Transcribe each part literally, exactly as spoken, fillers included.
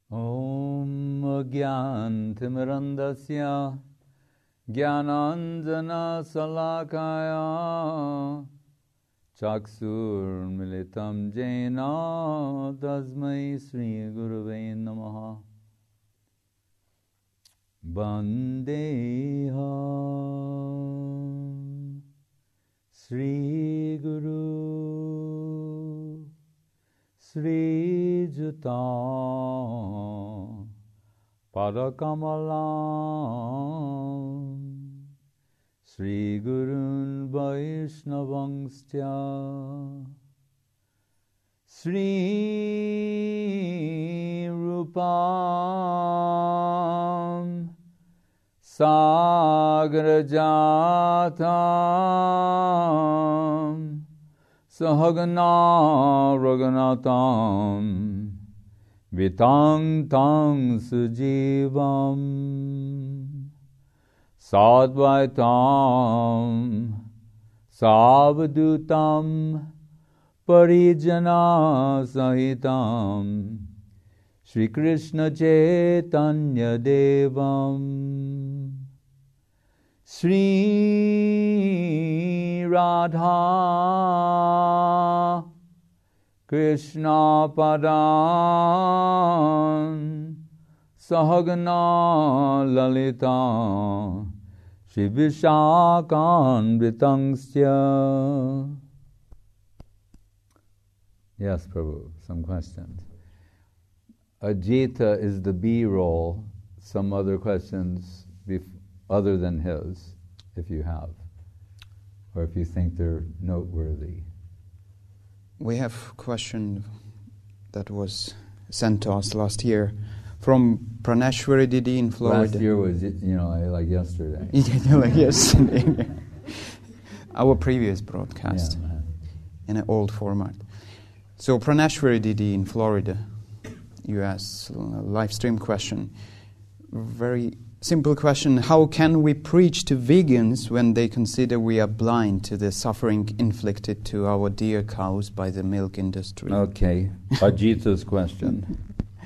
Om Gyantimirandasya Gyananjana Salakaya Chakshur Militam Jena Tasmai Sri Gurave Namaha Bandeham Sri Guru Sri Juta Padakamalam Sri Gurun Vaishnavangscha Sri Rupam Sagrajatam Sahagana Raghunatam Vitang Tang Sujivam Sadvaitam Savdutam Parijana Sahitam Shri Krishna Chaitanya Devam Sri Radha Krishna Padan Sahagana Lalita Shri Vishakan Vritangsya. Yes, Prabhu, some questions. Ajita is the B-roll. Some other questions bef- other than his, if you have, or if you think they're noteworthy. We have a question that was sent to us last year from Praneshwari Didi in Florida. Last year was, you know, like yesterday. Yeah, like yesterday. Our previous broadcast, Yeah, in an old format. So Praneshwari Didi in Florida, U S, a live stream question. Very simple question. How can we preach to vegans when they consider we are blind to the suffering inflicted to our dear cows by the milk industry? Okay, Ajita's question.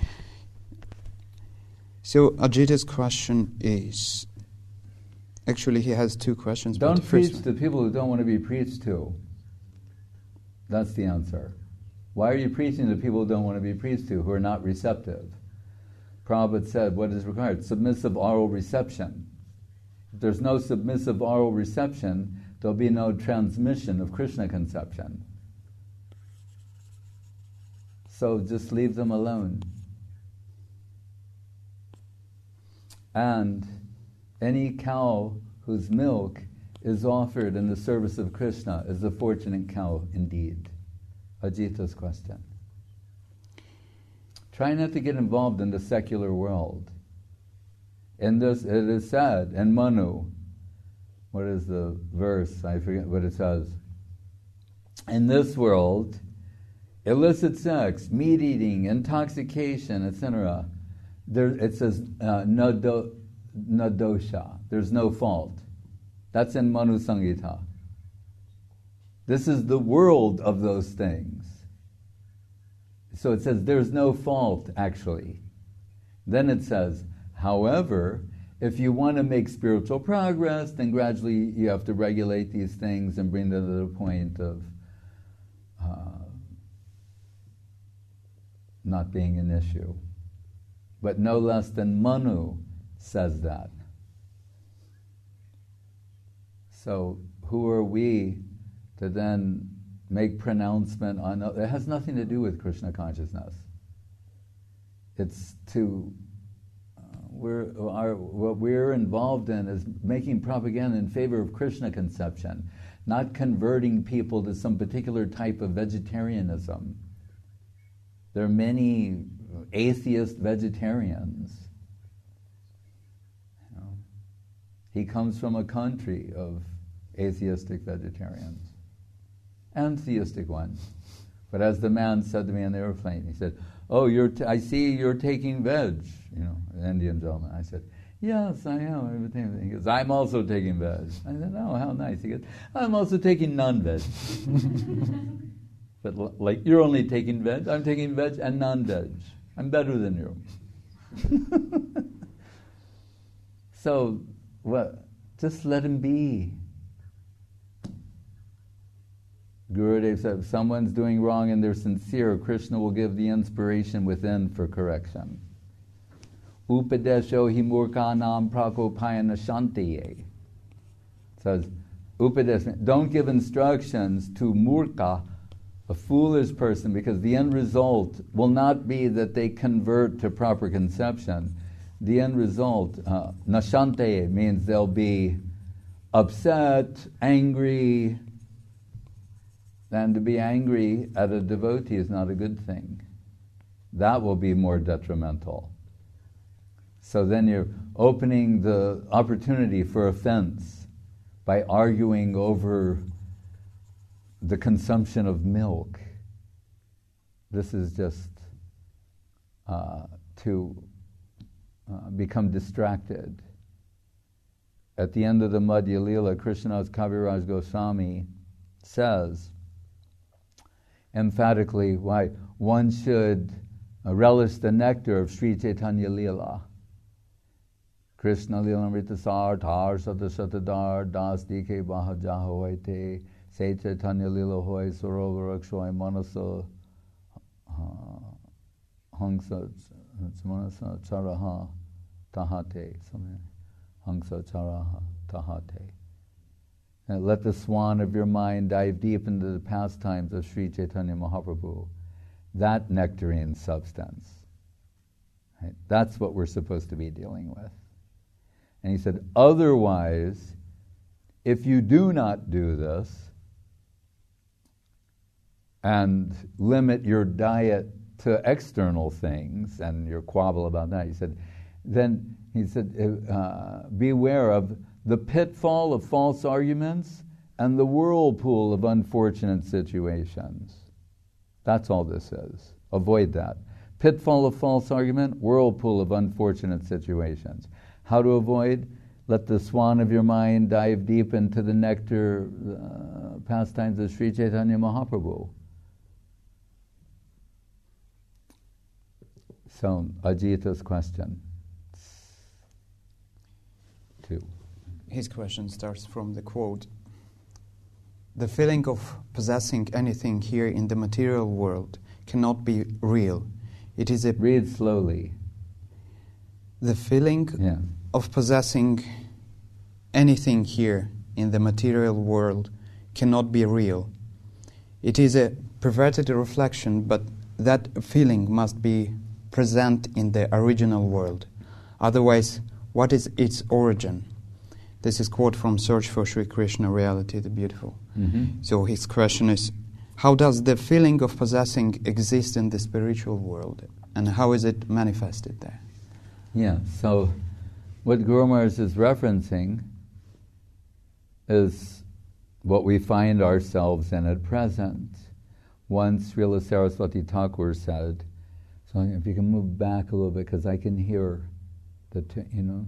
So Ajita's question is, actually he has two questions. Don't but the first preach one, to people who don't want to be preached to. That's the answer. Why are you preaching to people who don't want to be preached to, who are not receptive? Prabhupada said, what is required? Submissive oral reception. If there's no submissive oral reception, there'll be no transmission of Krishna conception. So just leave them alone. And any cow whose milk is offered in the service of Krishna is a fortunate cow indeed. Ajita's question. Try not to get involved in the secular world. In this, it is said, in Manu, what is the verse? I forget what it says. In this world, illicit sex, meat eating, intoxication, et cetera, there, it says uh, no, do, no dosha. There's no fault. That's in Manu Samhita. This is the world of those things. So it says there's no fault, actually. Then it says, however, if you want to make spiritual progress, then gradually you have to regulate these things and bring them to the point of uh, not being an issue. But no less than Manu says that. So who are we to then make pronouncement on... It has nothing to do with Krishna consciousness. It's to... Uh, we're, our, what we're involved in is making propaganda in favor of Krishna conception, not converting people to some particular type of vegetarianism. There are many atheist vegetarians. You know, he comes from a country of atheistic vegetarians and theistic ones. But as the man said to me on the airplane, he said, "Oh, you're t- I see you're taking veg." You know, an Indian gentleman. I said, "Yes, I am." Everything. He goes, "I'm also taking veg." I said, "Oh, how nice." He goes, "I'm also taking non-veg." But l- like, you're only taking veg. I'm taking veg and non-veg. I'm better than you. So, what? Just let him be. Gurudev said, if someone's doing wrong and they're sincere, Krishna will give the inspiration within for correction. Upadesho hi murkanam prakopayana shantiye. Says, Upadesh, don't give instructions to murka, a foolish person, because the end result will not be that they convert to proper conception. The end result, uh, nashante, means they'll be upset, angry, and to be angry at a devotee is not a good thing. That will be more detrimental. So then you're opening the opportunity for offense by arguing over the consumption of milk. This is just uh, to uh, become distracted. At the end of the Madhya Lila, Krishnadas Kaviraj Goswami says emphatically why one should uh, relish the nectar of Sri Chaitanya Lila. Krishna Lila Amritasar Tar Sata Satadar Das Dike Bahaja Hoite Se Chaitanya Lila Hoy Sarovar Akshoy Manasa Hangsa Manasa Charaha Tahate Hangsa Charaha Tahate. And let the swan of your mind dive deep into the pastimes of Sri Chaitanya Mahaprabhu. That nectarine substance. Right? That's what we're supposed to be dealing with. And he said, otherwise, if you do not do this and limit your diet to external things, and your quabble about that, he said, then he said, uh, beware of the pitfall of false arguments and the whirlpool of unfortunate situations. That's all this is. Avoid that. Pitfall of false argument, whirlpool of unfortunate situations. How to avoid? Let the swan of your mind dive deep into the nectar uh, pastimes of Sri Chaitanya Mahaprabhu. So, Ajita's question. Two. His question starts from the quote, the feeling of possessing anything here in the material world cannot be real. It is a... Read slowly. The feeling yeah. of possessing anything here in the material world cannot be real. It is a perverted reflection, but that feeling must be present in the original world. Otherwise, what is its origin? This is quote from Search for Sri Krishna Reality, the Beautiful. Mm-hmm. So his question is, how does the feeling of possessing exist in the spiritual world, and how is it manifested there? Yeah, so what Guru Maharaj is referencing is what we find ourselves in at present. Once Srila Saraswati Thakur said, so if you can move back a little bit, because I can hear the, t- you know,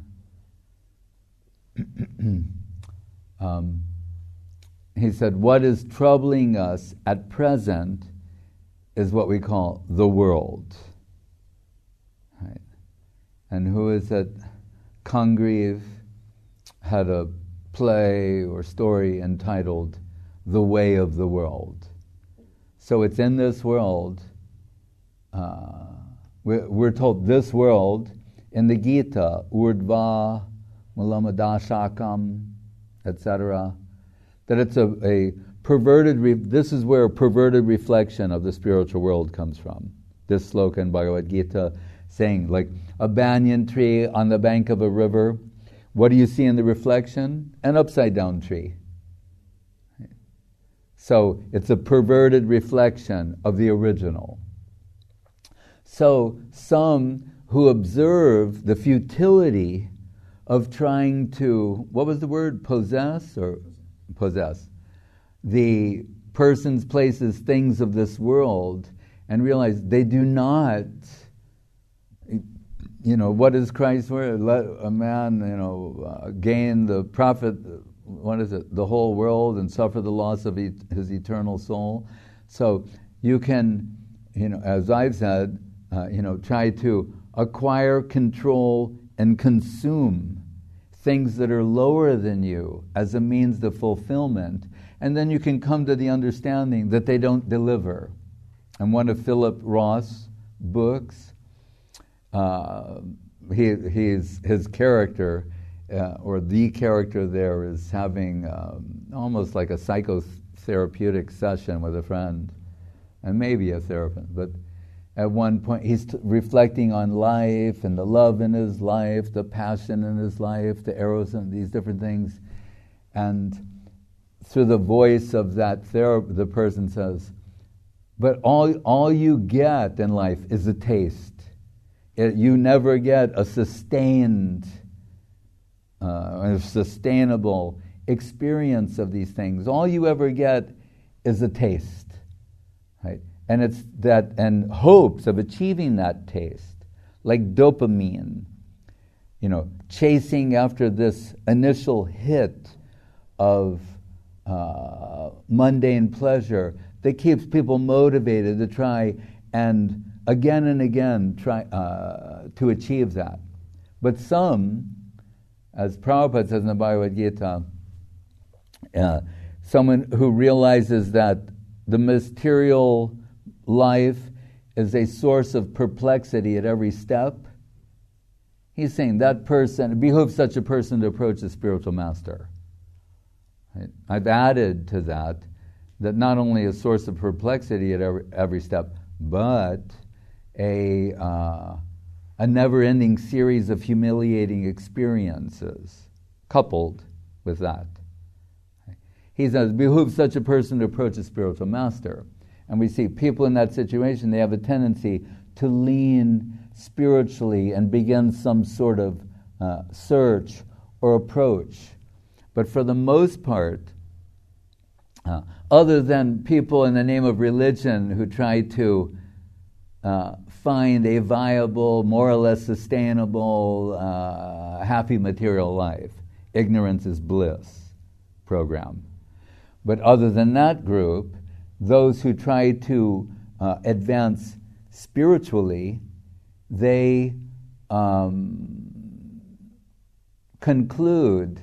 um, he said, what is troubling us at present is what we call the world. Right? And who is it? Congreve had a play or story entitled The Way of the World. So it's in this world, uh, we're, we're told this world, in the Gita, Urdhva, Mulamadashakam, et cetera, that it's a, a perverted, re- this is where a perverted reflection of the spiritual world comes from. This sloka in Bhagavad Gita saying, like, a banyan tree on the bank of a river, what do you see in the reflection? An upside down tree. So it's a perverted reflection of the original. So some who observe the futility of trying to, what was the word, possess or possess, the persons, places, things of this world, and realize they do not, you know, what is Christ's word? Let a man, you know, uh, gain the profit, what is it, the whole world and suffer the loss of e- his eternal soul. So you can, you know, as I've said, uh, you know, try to acquire, control, and consume things that are lower than you as a means of fulfillment, and then you can come to the understanding that they don't deliver. And one of Philip Roth's books, uh, he, he's, his character, uh, or the character there, is having um, almost like a psychotherapeutic session with a friend, and maybe a therapist, but at one point, he's t- reflecting on life and the love in his life, the passion in his life, the eros and these different things. And through the voice of that therapist, the person says, but all, all you get in life is a taste. It, you never get a sustained, uh, a sustainable experience of these things. All you ever get is a taste, right? And it's that, and hopes of achieving that taste, like dopamine, you know, chasing after this initial hit of uh, mundane pleasure that keeps people motivated to try and again and again try uh, to achieve that. But some, as Prabhupada says in the Bhagavad Gita, uh, someone who realizes that the material life is a source of perplexity at every step, he's saying that person, it behooves such a person to approach the spiritual master. Right? I've added to that, that not only a source of perplexity at every, every step, but a, uh, a never-ending series of humiliating experiences coupled with that. He says, it behooves such a person to approach a spiritual master. And we see people in that situation, they have a tendency to lean spiritually and begin some sort of uh, search or approach. But for the most part, uh, other than people in the name of religion who try to uh, find a viable, more or less sustainable, uh, happy material life, ignorance is bliss program. But other than that group, those who try to uh, advance spiritually, they um, conclude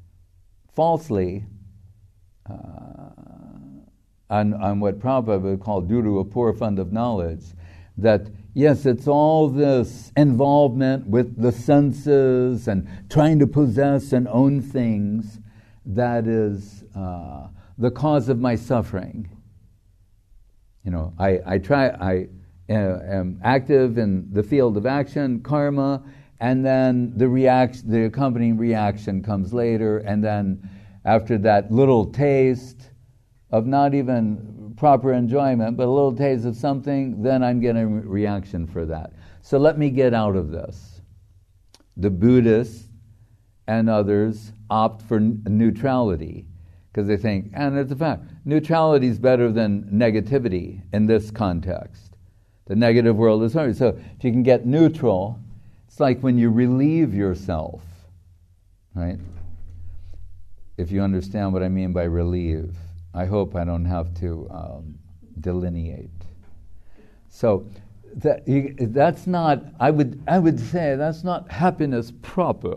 falsely uh, on, on what Prabhupada would call due to a poor fund of knowledge, that yes, it's all this involvement with the senses and trying to possess and own things that is uh, the cause of my suffering. You know, I, I try, I uh, am active in the field of action, karma, and then the reaction, the accompanying reaction comes later, and then after that little taste of not even proper enjoyment, but a little taste of something, then I'm getting a reaction for that. So let me get out of this. The Buddhists and others opt for n- neutrality, because they think, and it's a fact, neutrality is better than negativity in this context. The negative world is hard. So if you can get neutral, it's like when you relieve yourself, right? If you understand what I mean by relieve. I hope I don't have to um, delineate. So that you, that's not, I would I would say that's not happiness proper,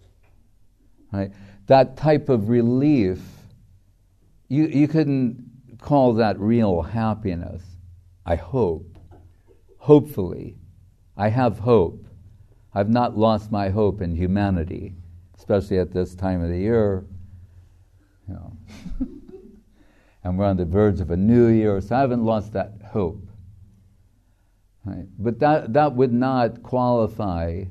right? That type of relief, You you couldn't call that real happiness, I hope. Hopefully. I have hope. I've not lost my hope in humanity, especially at this time of the year. You know. And we're on the verge of a new year, so I haven't lost that hope. Right? But that, that would not qualify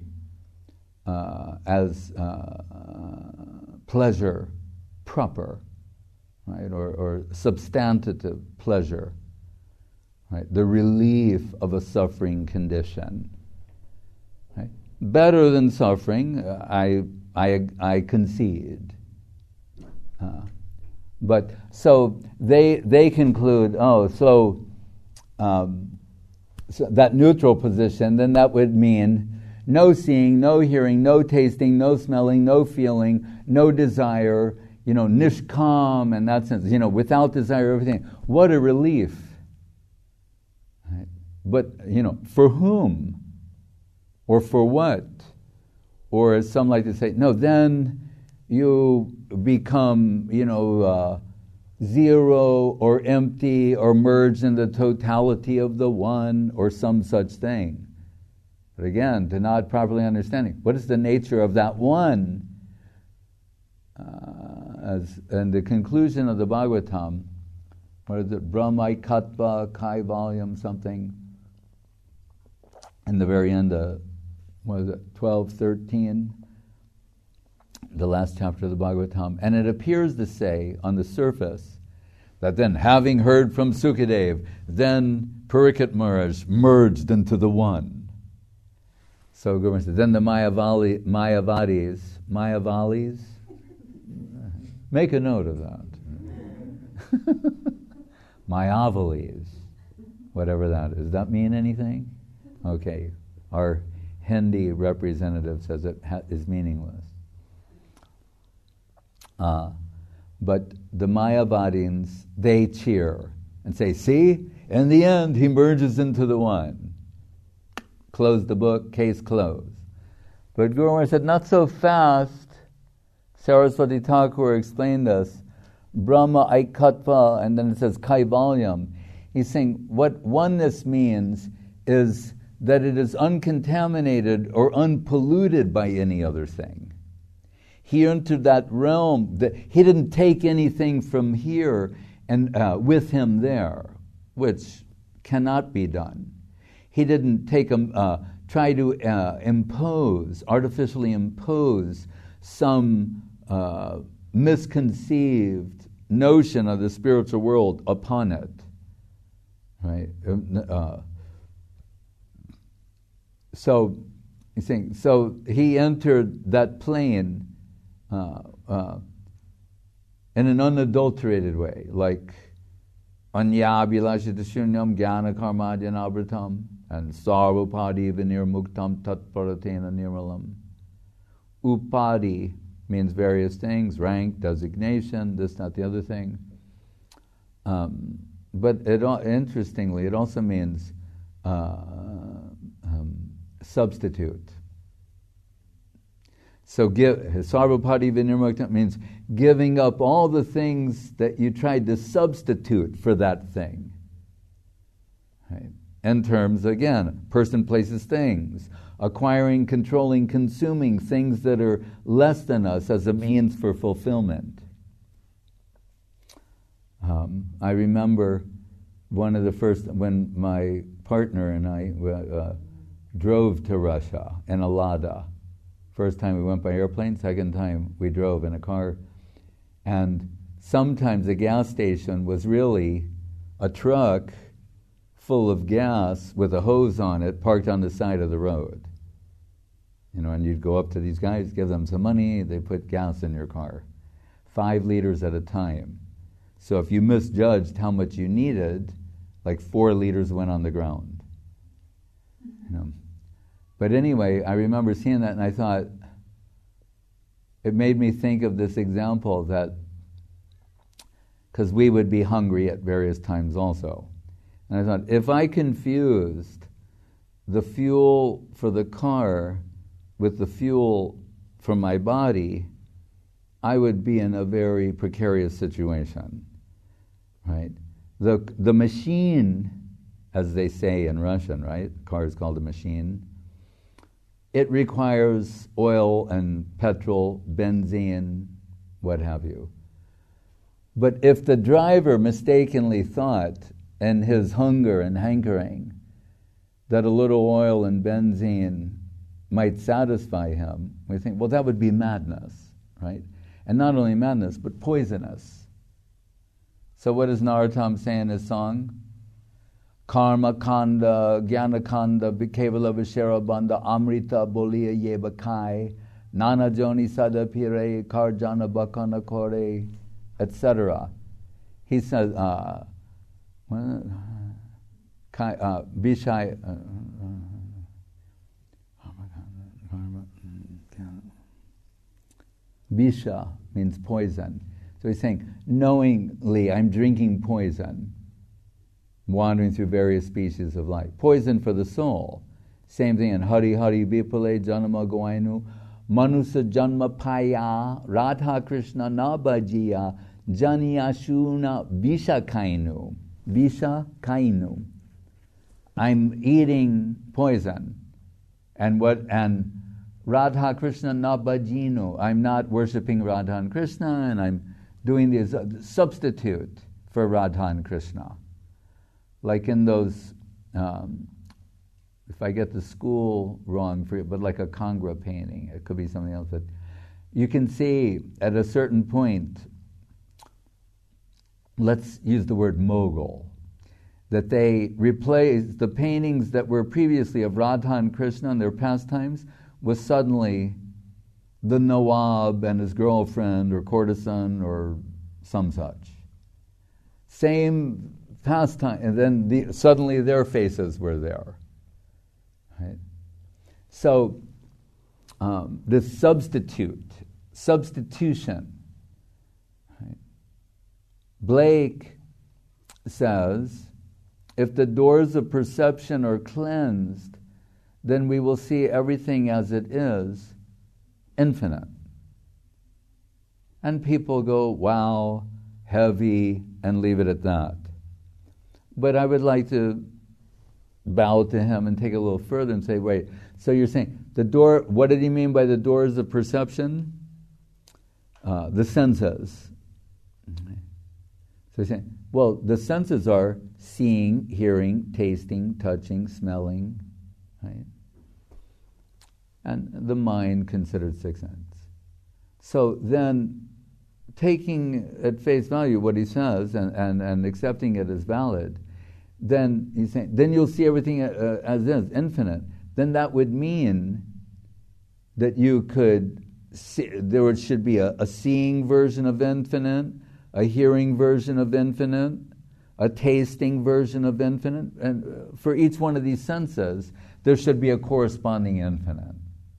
uh, as uh, pleasure proper. Right, or, or substantive pleasure, right? The relief of a suffering condition. Right? Better than suffering, uh, I, I, I concede. Uh, but so they they conclude, oh, so, um, so that neutral position, then that would mean no seeing, no hearing, no tasting, no smelling, no feeling, no desire. You know, nishkam in that sense, you know, without desire, everything. What a relief. Right? But, you know, for whom? Or for what? Or as some like to say, no, then you become, you know, uh, zero or empty or merged in the totality of the one or some such thing. But again, to not properly understanding, what is the nature of that one? Uh, as in the conclusion of the Bhagavatam, what is it, Brahmaikatva, Kai volume something, in the very end, uh, what is it, twelve, thirteen, the last chapter of the Bhagavatam, and it appears to say on the surface that then, having heard from Sukadev, then Parikshit Maharaj merged into the one. So Guru said, then the Mayavali, Mayavadis, Mayavalis, make a note of that. Mayavalis, whatever that is. Does that mean anything? Okay, our Hindi representative says it ha- is meaningless. Uh, but the Mayavadins, they cheer and say, see, in the end he merges into the one. Close the book, case closed. But Guru Maharaj said, not so fast. Saraswati Thakur explained this. Brahma Aikatva, and then it says Kaivalyam. He's saying what oneness means is that it is uncontaminated or unpolluted by any other thing. He entered that realm. That he didn't take anything from here and uh, with him there, which cannot be done. He didn't take a, uh, try to uh, impose, artificially impose some uh, misconceived notion of the spiritual world upon it. Right? Uh, so, you think, so he entered that plane uh, uh, in an unadulterated way, like Anya Abhilashita Shunyam Jnana Karmadhyanabratam and Sarvapadi Vinirmuktam Tatparatena Nirmalam. Upadi means various things, rank, designation, this, that, the other thing. Um, but it, interestingly, it also means uh, um, substitute. So give Sarvapadi Vinirmuktam means giving up all the things that you tried to substitute for that thing. Right? In terms, again, person, places, things. Acquiring, controlling, consuming things that are less than us as a means for fulfillment. Um, I remember one of the first, when my partner and I uh, drove to Russia in a Lada. First time we went by airplane, second time we drove in a car. And sometimes a gas station was really a truck full of gas with a hose on it parked on the side of the road. You know, and you'd go up to these guys, give them some money, they put gas in your car. Five liters at a time. So if you misjudged how much you needed, like four liters went on the ground. You know. But anyway, I remember seeing that and I thought, it made me think of this example that, because we would be hungry at various times also. And I thought, if I confused the fuel for the car with the fuel for my body, I would be in a very precarious situation, right? The the machine, as they say in Russian, right? The car is called a machine. It requires oil and petrol, benzene, what have you. But if the driver mistakenly thought, in his hunger and hankering, that a little oil and benzene might satisfy him, we think, well, that would be madness, right? And not only madness, but poisonous. So what does Narottam say in his song? Karma kanda, jnana kanda, kevala vishera bandha, amrita bolia yeba kai, nana joni sada pire, karjana bakana kore, et cetera. He says, uh, kai, uh, bishai, uh, Bisha means poison. So he's saying, knowingly I'm drinking poison, wandering through various species of life. Poison for the soul. Same thing in Hari Hari Vipale Janama Goainu. Manusa Janma Paya Radha Krishna Nabajiya Janiyashuna Visha Kainu. Visha Kainu. I'm eating poison. And what and Radha Krishna Nabajinu. I'm not worshipping Radha and Krishna, and I'm doing this uh, substitute for Radha and Krishna. Like in those, um, if I get the school wrong, for but like a Kangra painting, it could be something else. But you can see at a certain point, let's use the word mogul, that they replace the paintings that were previously of Radha and Krishna and their pastimes was suddenly the Nawab and his girlfriend or courtesan or some such. Same pastime, and then the, suddenly their faces were there. Right? So um, this substitute, substitution. Right? Blake says, if the doors of perception are cleansed, then we will see everything as it is, infinite. And people go, wow, heavy, and leave it at that. But I would like to bow to him and take it a little further and say, wait, so you're saying, the door, what did he mean by the doors of perception? Uh, the senses. So he's saying, well, the senses are seeing, hearing, tasting, touching, smelling, right? And the mind considered six senses. So then, taking at face value what he says and, and, and accepting it as valid, then he's saying, then you'll see everything uh, as is, infinite. Then that would mean that you could see, there should be a, a seeing version of infinite, a hearing version of infinite, a tasting version of infinite, and for each one of these senses, there should be a corresponding infinite.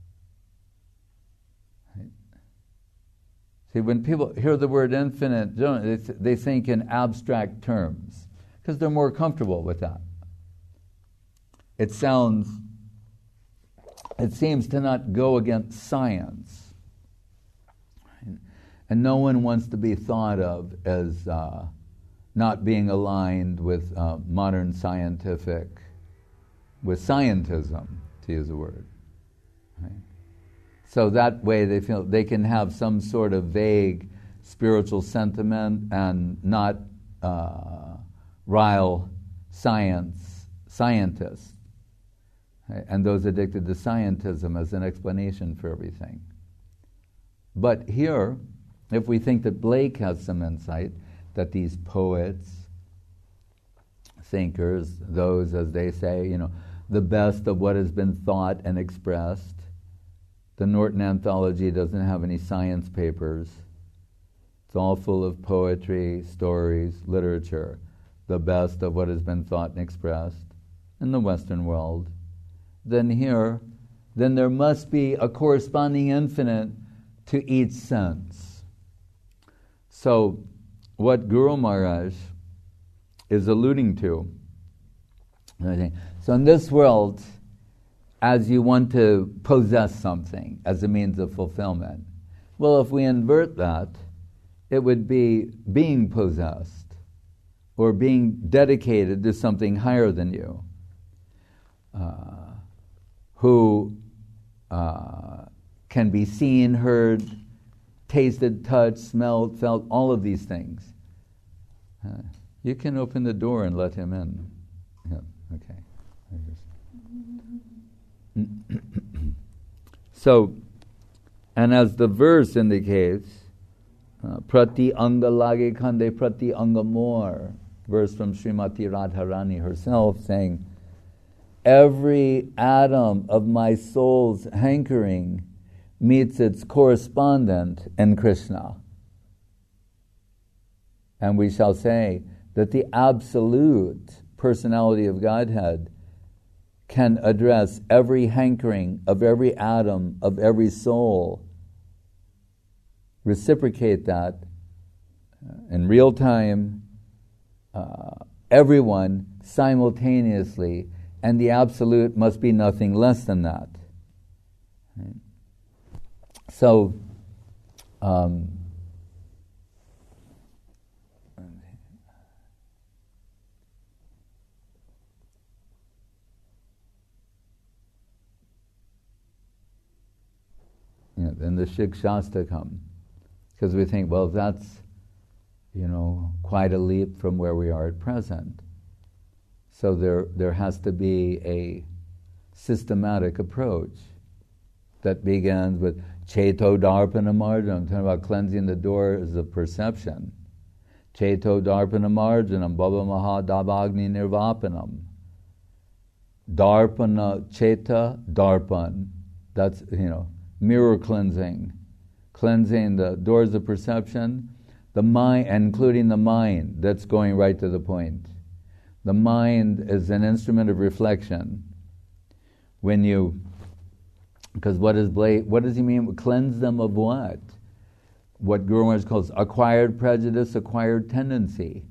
Right? See, when people hear the word infinite, they, they think in abstract terms, because they're more comfortable with that. It sounds, it seems to not go against science. Right? And no one wants to be thought of as uh, not being aligned with uh, modern scientific, with scientism, to use a word. Right? So that way they feel they can have some sort of vague spiritual sentiment and not uh, rile science, scientists, right? And those addicted to scientism as an explanation for everything. But here, if we think that Blake has some insight, that these poets, thinkers, those, as they say, you know, the best of what has been thought and expressed. The Norton Anthology doesn't have any science papers. It's all full of poetry, stories, literature, the best of what has been thought and expressed in the Western world. Then here, then there must be a corresponding infinite to each sense. So, what Guru Maharaj is alluding to, so in this world, as you want to possess something as a means of fulfillment, well, if we invert that, it would be being possessed or being dedicated to something higher than you, uh, who uh, can be seen, heard, tasted, touched, smelled, felt, all of these things. Uh, you can open the door and let him in. Yeah, okay. So, and as the verse indicates, uh, Prati anga lage khande prati anga more, verse from Srimati Radharani herself saying, every atom of my soul's hankering meets its correspondent in Krishna. And we shall say that the absolute personality of Godhead can address every hankering of every atom of every soul, reciprocate that uh, in real time, uh, everyone simultaneously and the absolute must be nothing less than that. Right? So, um, yeah, then the Shikshastakam, because we think, well, that's, you know, quite a leap from where we are at present. So there, there has to be a systematic approach that begins with Cheto Darpana Marjanam, talking about cleansing the doors of perception. Cheto Darpana Marjanam, Bhava Maha Dabagni Nirvapanam. Darpana, Cheta, Darpan. That's, you know, mirror cleansing. Cleansing the doors of perception, the mind, including the mind, that's going right to the point. The mind is an instrument of reflection. When you, because what is Blake, what does he mean? Cleanse them of what? What Guru Maharaj calls acquired prejudice, acquired tendency.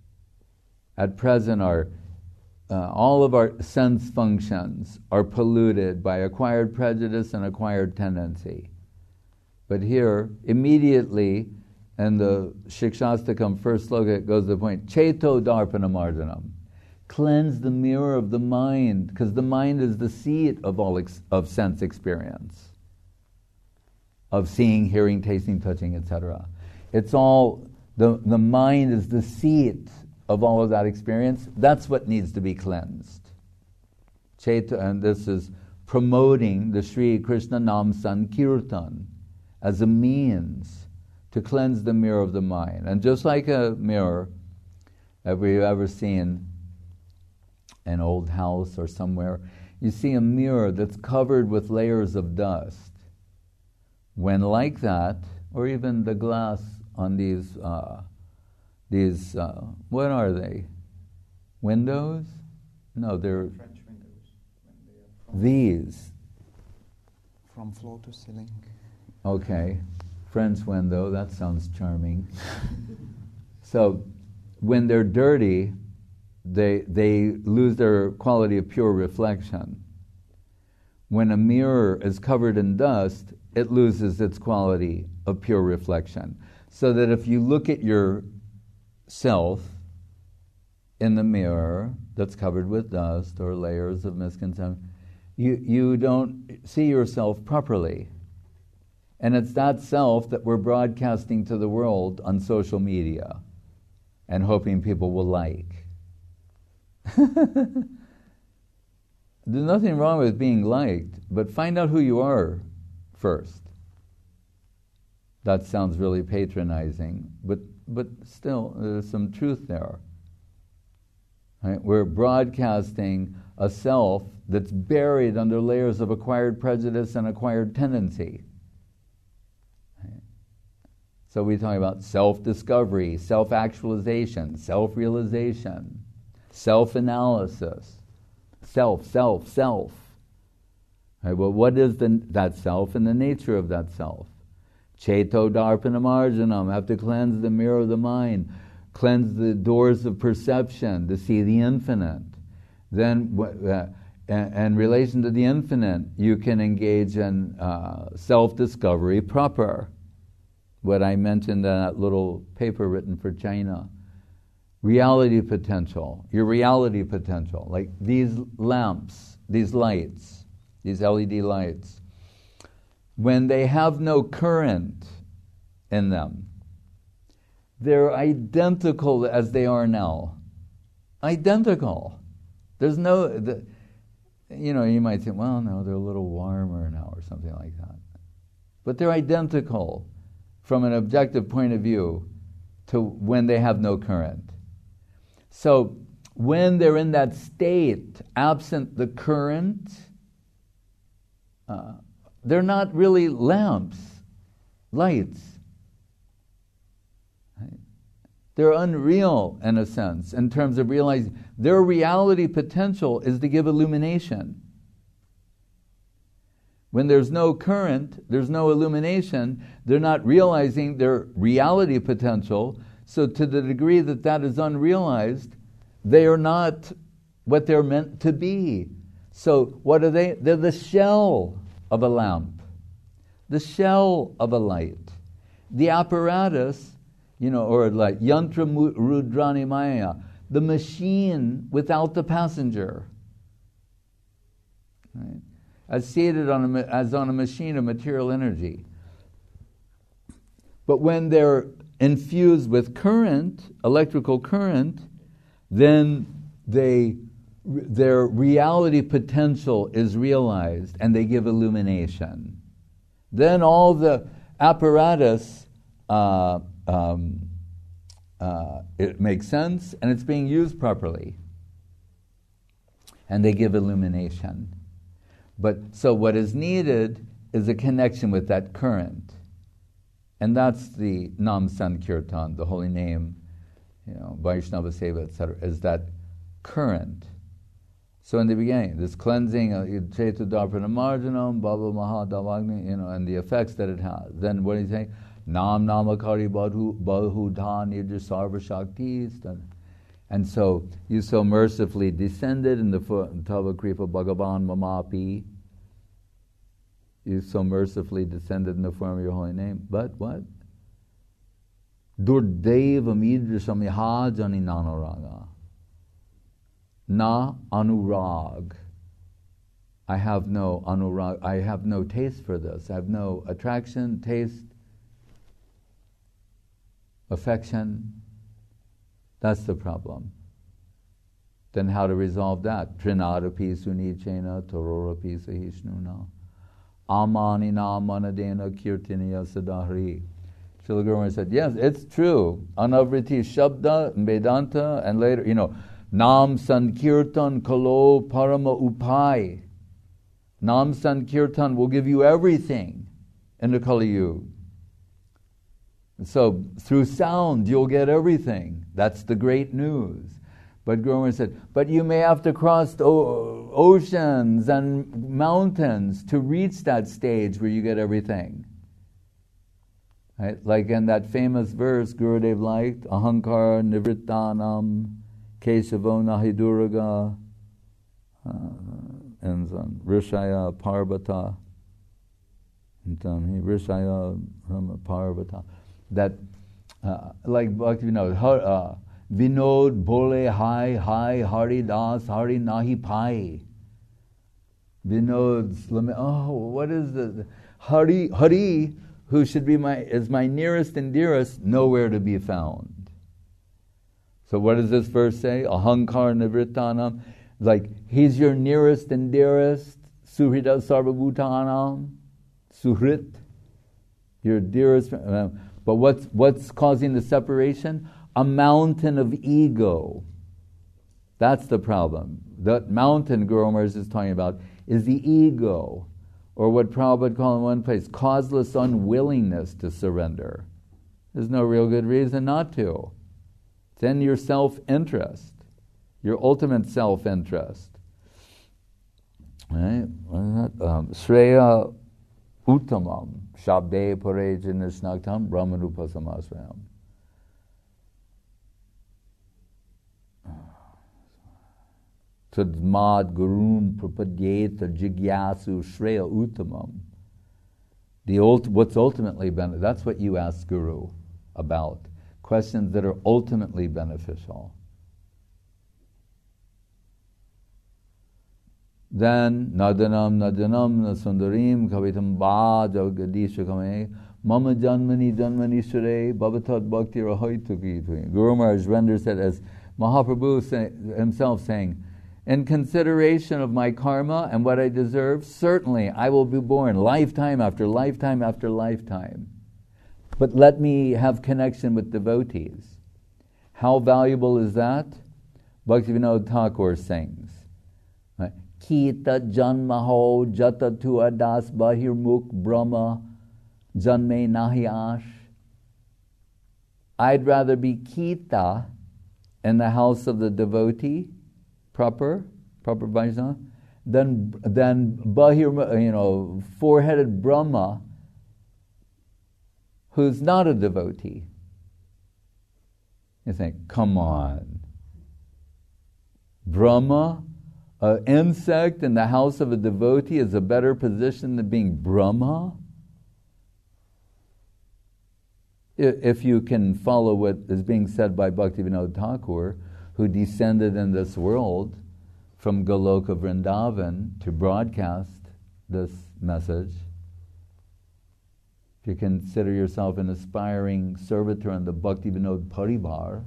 At present, our uh, all of our sense functions are polluted by acquired prejudice and acquired tendency. But here, immediately, in the Shikshastakam first sloka, it goes to the point, Cheto Darpana Marjanam. Cleanse the mirror of the mind, because the mind is the seat of all ex- of sense experience, of seeing, hearing, tasting, touching, et cetera. It's all, the, the mind is the seat of all of that experience. That's what needs to be cleansed. Cheta, and this is promoting the Sri Krishna Nam Sankirtan as a means to cleanse the mirror of the mind. And just like a mirror, have we ever seen an old house or somewhere, you see a mirror that's covered with layers of dust. When like that, or even the glass on these, uh, these uh, what are they? Windows? No, they're French windows. When they are from these. From floor to ceiling. Okay, French window, that sounds charming. So, when they're dirty, they they lose their quality of pure reflection. When a mirror is covered in dust, it loses its quality of pure reflection. So that if you look at yourself in the mirror that's covered with dust or layers of misconception, you, you don't see yourself properly. And it's that self that we're broadcasting to the world on social media and hoping people will like. There's nothing wrong with being liked, but find out who you are first. That sounds really patronizing, but but still, there's some truth there. Right? We're broadcasting a self that's buried under layers of acquired prejudice and acquired tendency. Right? So we talk about self-discovery, self-actualization, self-realization, self-analysis, self, self, self. Right, well, what is the, that self and the nature of that self? Cheto Darpana Marjanam, have to cleanse the mirror of the mind, cleanse the doors of perception to see the infinite. Then, uh, in relation to the infinite, you can engage in uh, self-discovery proper. What I mentioned in that little paper written for China. Reality potential, your reality potential, like these lamps, these lights, these L E D lights, when they have no current in them, they're identical as they are now. Identical. There's no, the, you know, you might think, well, no, they're a little warmer now or something like that. But they're identical from an objective point of view to when they have no current. So when they're in that state, absent the current, uh, they're not really lamps, lights. Right? They're unreal in a sense, in terms of realizing their reality potential is to give illumination. When there's no current, there's no illumination, they're not realizing their reality potential. So to the degree that that is unrealized, they are not what they're meant to be. So what are they? They're the shell of a lamp, the shell of a light. The apparatus, you know, or like yantra rudrani maya, the machine without the passenger. Right? As seated on a, as on a machine of material energy. But when they're infused with current, electrical current, then they their reality potential is realized and they give illumination. Then all the apparatus, uh, um, uh, it makes sense and it's being used properly. And they give illumination. But so what is needed is a connection with that current. And that's the Nam Sankirtan, the holy name, you know, Vaishnava Seva, et cetera, is that current. So in the beginning, this cleansing, Chetu Darpana Marjanam, Baba Mahadavagni, you know, and the effects that it has. Then what do you say? Nam Namakari Badhu Bahudha Nirja Sarva Shaktis. And so you so mercifully descended in the Tava Kripa Bhagavan Mamapi. You so mercifully descended in the form of your holy name. But what? Durdeva Midra Samiha Jani Nanaraga. Na anurag. I have no anurag. I have no taste for this. I have no attraction, taste, affection. That's the problem. Then how to resolve that? Trinada pisuni chena torora pisa hishnuna. Amani na manadena kirtiniya sadahri. Srila Guru Maharaj said, yes, it's true. Anavriti Shabda, Vedanta, and later, you know, Nam Sankirtan Kalo Parama Upai. Nam Sankirtan will give you everything in the Kali Yuga. So through sound you'll get everything. That's the great news. But Guru Maharaj said, but you may have to cross o- oceans and mountains to reach that stage where you get everything. Right? Like in that famous verse Gurudev liked, Ahankara Nivrittanam Kesavo Nahiduraga uh, and um, Rishaya Parvata and um, Rishaya um, Parvata. That uh, like you know, uh, Vinod Bole Hai Hai Hari Das Hari Nahi Pai. Vinod's oh, what is the Hari Hari who should be my is my nearest and dearest, nowhere to be found. So what does this verse say? Ahankar Nivrittanam, like he's your nearest and dearest, Suhrita Sarvabhutanam, Suhrit, your dearest. Uh, but what's what's causing the separation? A mountain of ego. That's the problem. That mountain Guru Maharaj is talking about is the ego, or what Prabhupada called in one place, causeless unwillingness to surrender. There's no real good reason not to. It's in your self-interest, your ultimate self-interest. Right? What is that? Um, Shreya Uttamam, Shabde Pare Jinishnaktam, Brahmanupa Samasrayam. Tadmad Gurun Prapadyeta Jigyasu Shreya Uttamam. The ult- what's ultimately beneficial, that's what you ask Guru about. Questions that are ultimately beneficial. Then, Nadanam Nadanam Nasundarim Kavitam Ba Jagadisha Kame Mama Janmani Janmani Shure Bhavatad Bhakti Rahoituki. Guru Maharaj renders it as Mahaprabhu say, himself saying, in consideration of my karma and what I deserve, certainly I will be born lifetime after lifetime after lifetime. But let me have connection with devotees. How valuable is that? Bhaktivinoda Thakur sings, Kita janmaho jata tu adas bahirmukh brahma janme nahi ash. I'd rather be Kita in the house of the devotee, proper, proper Vaishnava, than, than bahir, you know, four-headed Brahma who's not a devotee. You think, come on. Brahma, an insect in the house of a devotee is a better position than being Brahma? If you can follow what is being said by Bhaktivinoda Thakur, who descended in this world from Goloka Vrindavan to broadcast this message, if you consider yourself an aspiring servitor in the Bhaktivinoda Parivar,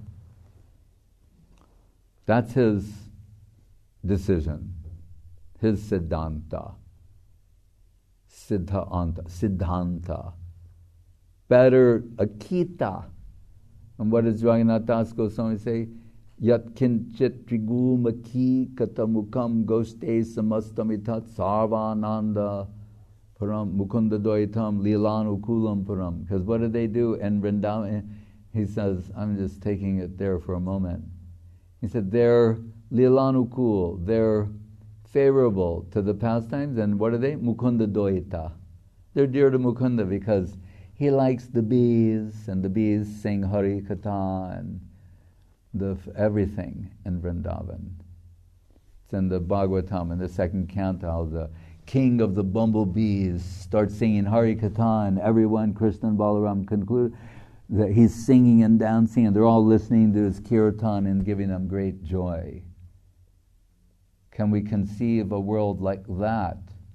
that's his decision, his siddhanta. Siddhanta. Siddhanta. Better akita. And what does Raghunath Das Goswami say? Yat kinchit trigumaki katamukam goste samastamitat sarvananda param mukunda doitam lilanu kulam param. Because what did they do in Vrindavan? He says, I'm just taking it there for a moment. He said, they're lilanukul, they're favorable to the pastimes, and what are they? Mukunda doita. They're dear to Mukunda because he likes the bees, and the bees sing Hari Katha and the everything in Vrindavan. It's in the Bhagavatam, in the second canto, the king of the bumblebees starts singing Hari Katha, and everyone, Krishna and Balaram, conclude that he's singing and dancing, and they're all listening to his kirtan and giving them great joy. Can we conceive a world like that?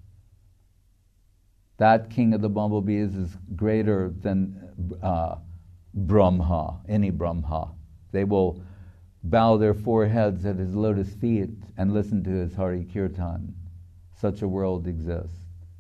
That king of the bumblebees is greater than uh, Brahma, any Brahma. They will bow their foreheads at his lotus feet and listen to his Hari Kirtan. Such a world exists.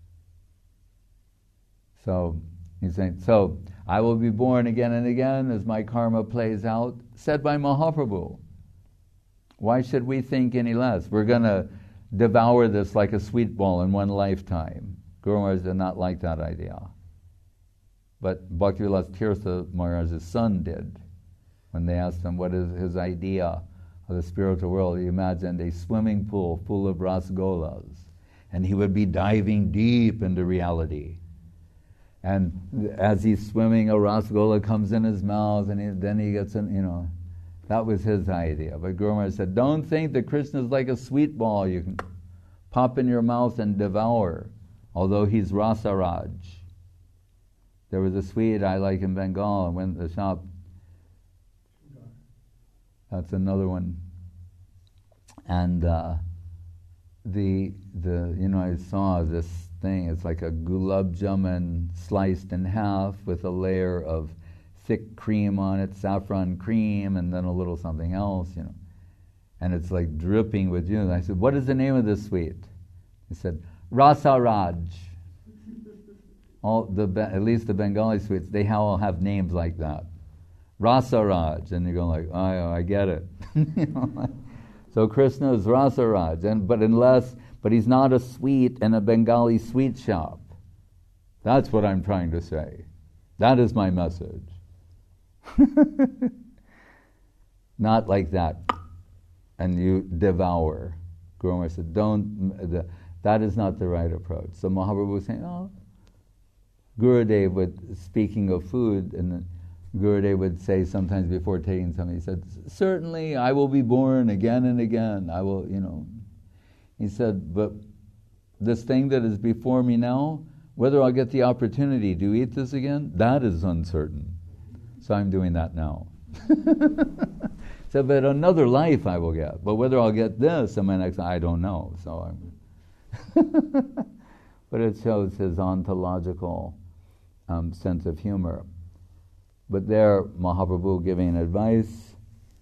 So, he's saying, so, I will be born again and again as my karma plays out, said by Mahaprabhu. Why should we think any less? We're going to devour this like a sweet ball in one lifetime. Guru Maharaj did not like that idea. But Bhaktivilas Tirtha Maharaj's son did. When they asked him what is his idea of the spiritual world, he imagined a swimming pool full of rasgolas, and he would be diving deep into reality. And as he's swimming, a rasgola comes in his mouth, and he, then he gets in, you know, that was his idea. But Guru Maharaj said, don't think that Krishna is like a sweet ball you can pop in your mouth and devour, although he's Rasaraj. There was a sweet I like in Bengal, and went to the shop. That's another one. And uh, the the you know I saw this thing. It's like a gulab jamun sliced in half with a layer of thick cream on it, saffron cream, and then a little something else, you know. And it's like dripping with juice. I said, what is the name of this sweet? He said, Rasaraj. All the at least the Bengali sweets, they all have names like that. Rasaraj, and you go like, oh, I get it. You know, like, so Krishna is Rasaraj, and but unless, but he's not a sweet in a Bengali sweet shop. That's what I'm trying to say. That is my message. Not like that, and you devour. Guru Maharaj said, don't. The, that is not the right approach. So Mahaprabhu was saying, oh, Gurudev would, speaking of food, and Gurudev would say sometimes before taking something, he said, certainly I will be born again and again. I will, you know. He said, but this thing that is before me now, whether I'll get the opportunity to eat this again, that is uncertain. So I'm doing that now. So, but another life I will get. But whether I'll get this in my next, I don't know. So I'm. But it shows his ontological um, sense of humor. But there, Mahaprabhu giving advice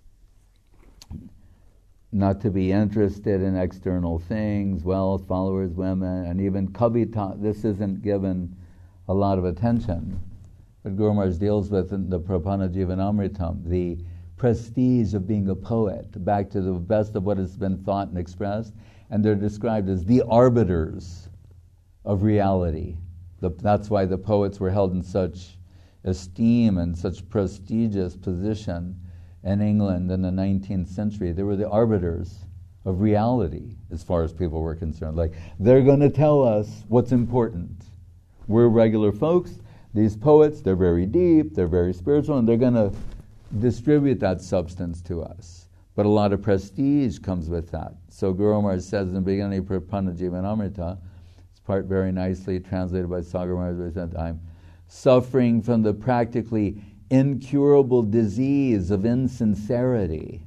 not to be interested in external things, wealth, followers, women, and even Kavita. This isn't given a lot of attention. But Guru Maharaj deals with in the Prapanna Jivanamritam, the prestige of being a poet, back to the best of what has been thought and expressed, and they're described as the arbiters of reality. The, that's why the poets were held in such esteem and such prestigious position in England in the nineteenth century. They were the arbiters of reality as far as people were concerned. Like, they're going to tell us what's important. We're regular folks. These poets, they're very deep, they're very spiritual, and they're going to distribute that substance to us. But a lot of prestige comes with that. So Guru Maharaj says in the beginning of Prapanna Jivanamrita, it's part very nicely translated by Sagar Maharaj at that time, suffering from the practically incurable disease of insincerity.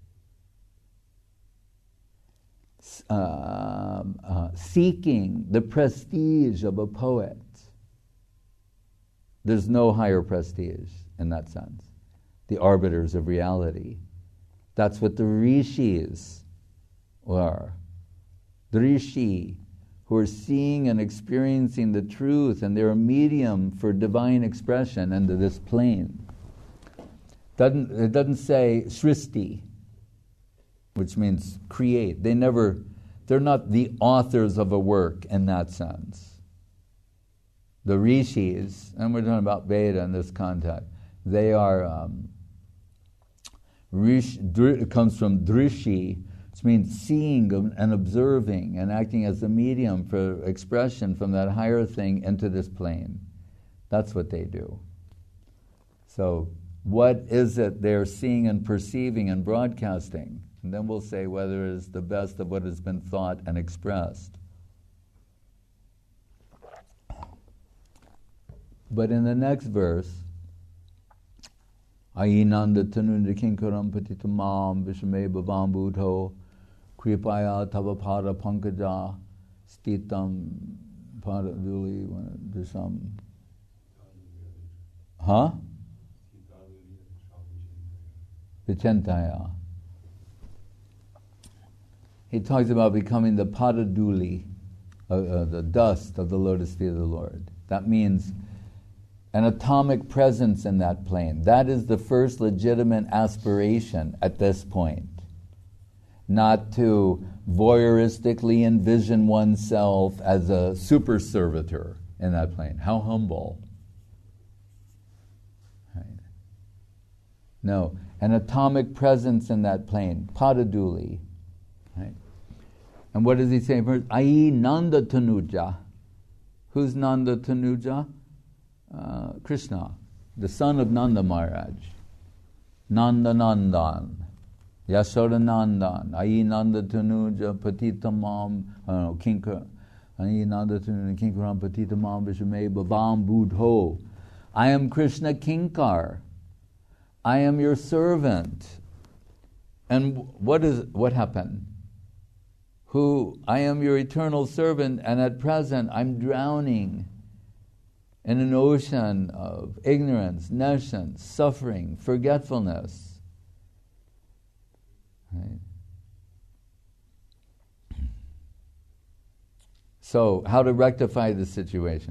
Uh, uh, seeking the prestige of a poet. There's no higher prestige in that sense. The arbiters of reality. That's what the rishis were. The rishi, who are seeing and experiencing the truth, and they're a medium for divine expression into this plane. Doesn't, it doesn't say sristi, which means create. They never, they're not the authors of a work in that sense. The rishis, and we're talking about Veda in this context, they are, um, rish, dr, it comes from drishi, which means seeing and observing and acting as a medium for expression from that higher thing into this plane. That's what they do. So, what is it they're seeing and perceiving and broadcasting? And then we'll say whether it's the best of what has been thought and expressed. But in the next verse, Ayinanda tanunda kinkaram patitamam vishame bhavam buddho kripaya tavapada pankaja stitam padaduli visham. Huh? Vichentaya. He talks about becoming the padaduli, uh, uh, the dust of the lotus feet of the Lord. That means an atomic presence in that plane. That is the first legitimate aspiration at this point. Not to voyeuristically envision oneself as a super servitor in that plane. How humble. Right. No, an atomic presence in that plane. Padaduli. Right. And what does he say first? Ai Nanda Tanuja. Who's Nanda Tanuja? Uh, Krishna, the son of Nanda Maharaj. Nanda Nandan. Yashoda Nandan. Ai Nanda Tanuja Patitamam uh, Kinkar. Ai Nanda Tanuja Kinkaram Patitamam Vishame Bhavam Buddho. I am Krishna Kinkar. I am your servant. And what is what happened? Who I am your eternal servant, and at present I'm drowning in an ocean of ignorance, nescience, suffering, forgetfulness. Right? So, how to rectify the situation?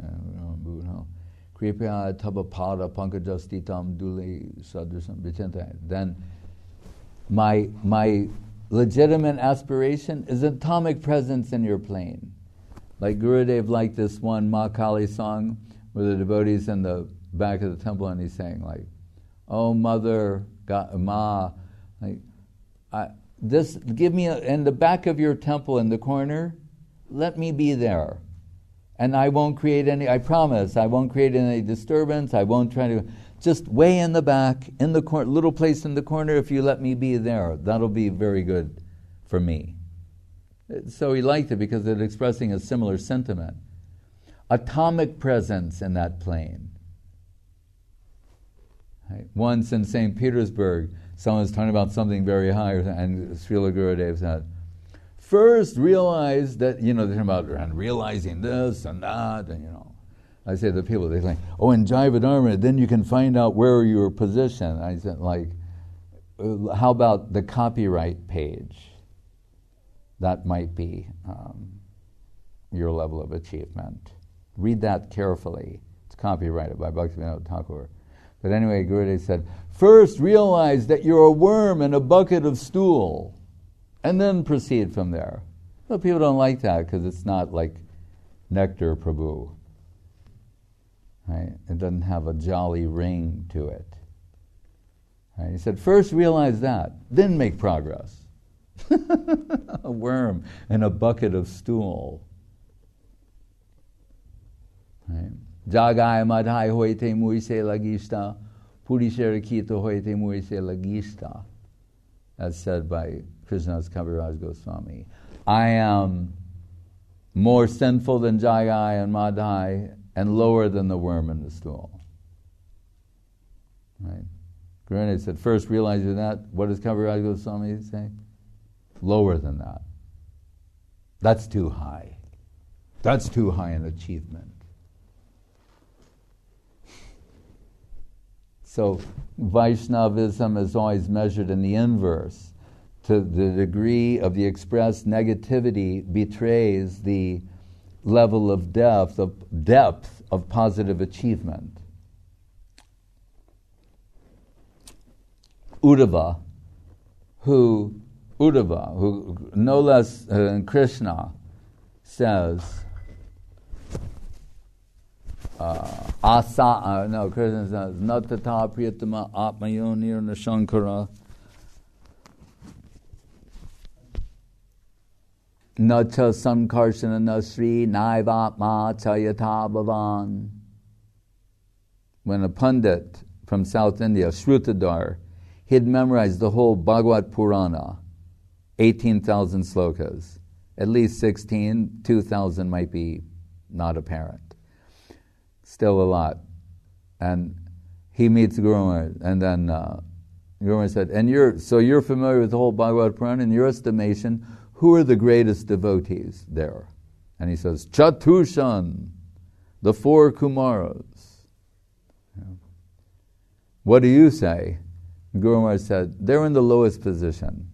Then, my my legitimate aspiration is atomic presence in your plane. Like Gurudev liked this one Ma Kali song, where the devotees in the back of the temple, and he's saying like, "Oh Mother God, Ma, like, I, this give me a, in the back of your temple in the corner, let me be there, and I won't create any. I promise, I won't create any disturbance. I won't try to just way in the back, in the cor- little place in the corner. If you let me be there, that'll be very good for me." So he liked it because it's expressing a similar sentiment. Atomic presence in that plane. Right. Once in Saint Petersburg, someone was talking about something very high, and Srila Gurudev said, first realize that, you know, they're talking about and realizing this and that, and you know. I say to the people, they think, oh, in Jivadharma, then you can find out where you're positioned. I said, like, how about the copyright page? That might be um, your level of achievement. Read that carefully. It's copyrighted by Bhaktivinoda Thakur. But anyway, Gurudev said, first realize that you're a worm in a bucket of stool, and then proceed from there. Well, people don't like that because it's not like Nectar Prabhu. Right? It doesn't have a jolly ring to it. Right? He said, first realize that, then make progress. A worm in a bucket of stool. Jagai madhai hoite muise lagista, purisera kito hoite muise lagista. as said by Krishnadas Kaviraj Goswami. I am more sinful than Jagai and Madhai and lower than the worm in the stool. Right? Gurundev said, first realizing that, what does Kaviraj Goswami say? Lower than that. That's too high. That's too high an achievement. So Vaishnavism is always measured in the inverse. To the degree of the expressed negativity betrays the level of depth of depth of positive achievement. Uddhava, who Uddhava, who no less than Krishna says, uh, asa, uh, no, Krishna says, natata priyatama atmayonir nashankara nacha sankarshana nasri naivatma chayata bhavan. When a pundit from South India, Shrutadhar, he had memorized the whole Bhagavad Purana, eighteen thousand slokas, at least sixteen, two thousand might be not apparent. Still a lot. And he meets Guru Maharaj, and then uh, Guru Maharaj said, and you're, so you're familiar with the whole Bhagavad Purana, in your estimation, who are the greatest devotees there? And he says, Chatushan, the four Kumaras. Yeah. What do you say? Guru Maharaj said, they're in the lowest position.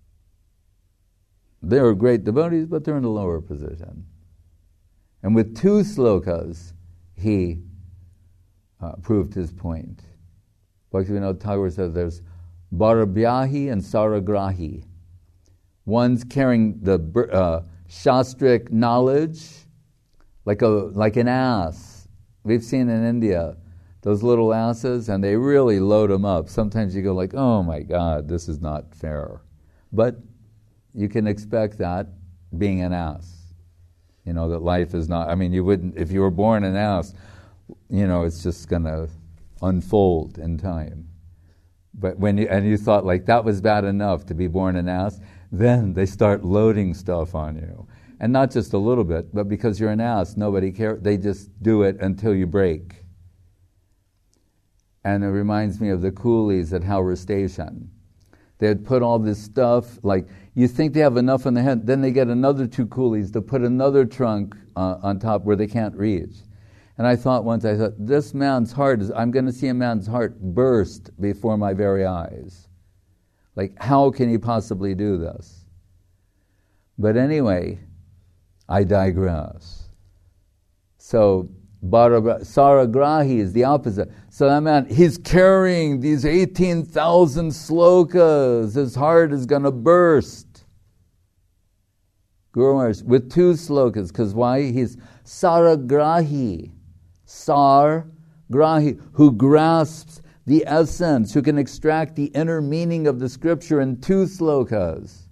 They're great devotees, but they're in the lower position. And with two slokas, he uh, proved his point. Bhaktivinoda Thakur says there's Bharabhyahi and Saragrahi. One's carrying the uh, shastric knowledge like a like an ass. We've seen in India those little asses, and they really load them up. Sometimes you go like, oh my God, this is not fair. But you can expect that being an ass. You know, that life is not, I mean, you wouldn't, if you were born an ass, you know, it's just going to unfold in time. But when you, and you thought like that was bad enough to be born an ass, then they start loading stuff on you. And not just a little bit, but because you're an ass, nobody cares. They just do it until you break. And it reminds me of the coolies at Howrah Station. They'd put all this stuff, like, you think they have enough on the head, then they get another two coolies to put another trunk uh, on top where they can't reach. And I thought once, I thought, this man's heart is, I'm going to see a man's heart burst before my very eyes. Like, how can he possibly do this? But anyway, I digress. So, Saragrahi is the opposite. So that man, he's carrying these eighteen thousand slokas. His heart is going to burst. Guru Maharaj, with two slokas, because why? He's Saragrahi. Saragrahi, who grasps the essence, who can extract the inner meaning of the scripture in two slokas.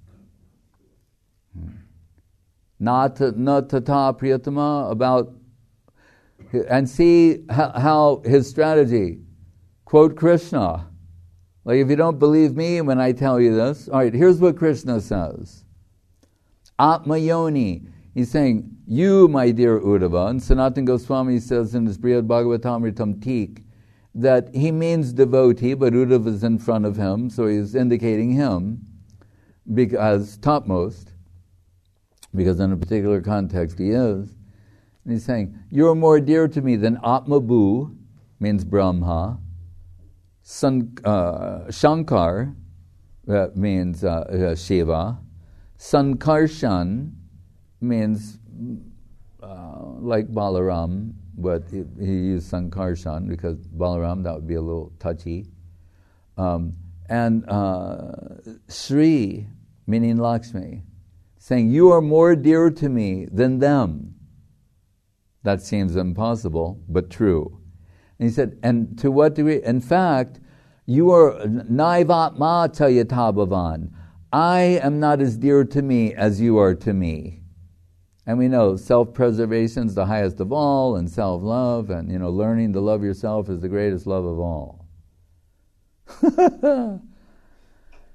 Nata tata priyatama, about, and see how, how his strategy, quote Krishna. Like, if you don't believe me when I tell you this, all right, here's what Krishna says. Atmayoni, he's saying, you, my dear Uddhava, and Sanatana Goswami says in his Brihad Bhagavatamritam Teek, that he means devotee, but Uddhava is in front of him, so he's indicating him as topmost, because in a particular context he is. And he's saying, you're more dear to me than Atmabhu, means Brahma, San, uh, Shankar, uh, means uh, uh, Shiva, Sankarshan means uh, like Balaram, but he, he used Sankarshan because Balaram, that would be a little touchy. Um, and uh, Sri, meaning Lakshmi, saying, you are more dear to me than them. That seems impossible, but true. And he said, and to what degree? In fact, you are naivatma chayata bhavan. I am not as dear to me as you are to me. And we know self-preservation is the highest of all, and self-love, and you know, learning to love yourself is the greatest love of all.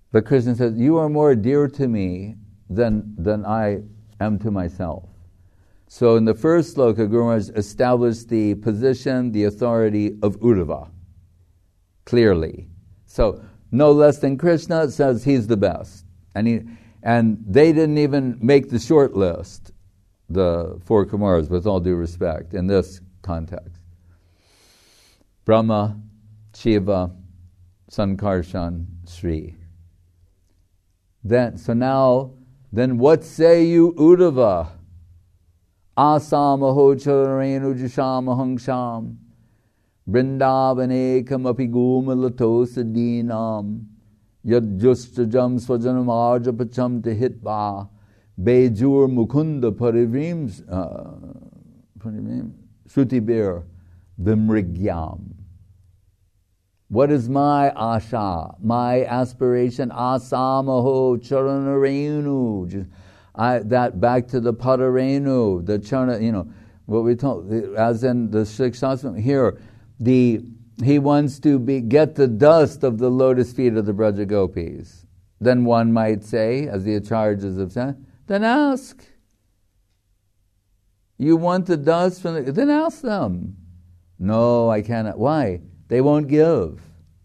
But Krishna says, you are more dear to me than, than I am to myself. So in the first sloka, Guru Maharaj established the position, the authority of Uddhava, clearly. So no less than Krishna says he's the best. And, he, and they didn't even make the short list, the four Kumars, with all due respect, in this context. Brahma, Shiva, Sankarshan, Sri. Then, so now, then what say you, Uddhava? Asamaho chararenu jishamahang sham Vrindavane api gumalato sadinam Yad justajam swajanam arjapacham tehitva Bejur mukunda parivrim Shrutibir vimrigyam. What is my asha, my aspiration? Asamaho charanarenu. I, that back to the padarenu, the charana, you know, what we told, as in the Shikshasana here, the he wants to be get the dust of the lotus feet of the Braja Gopis. Then one might say, as the Acharyas have said, then ask. You want the dust from the, then ask them. No, I cannot. Why? They won't give.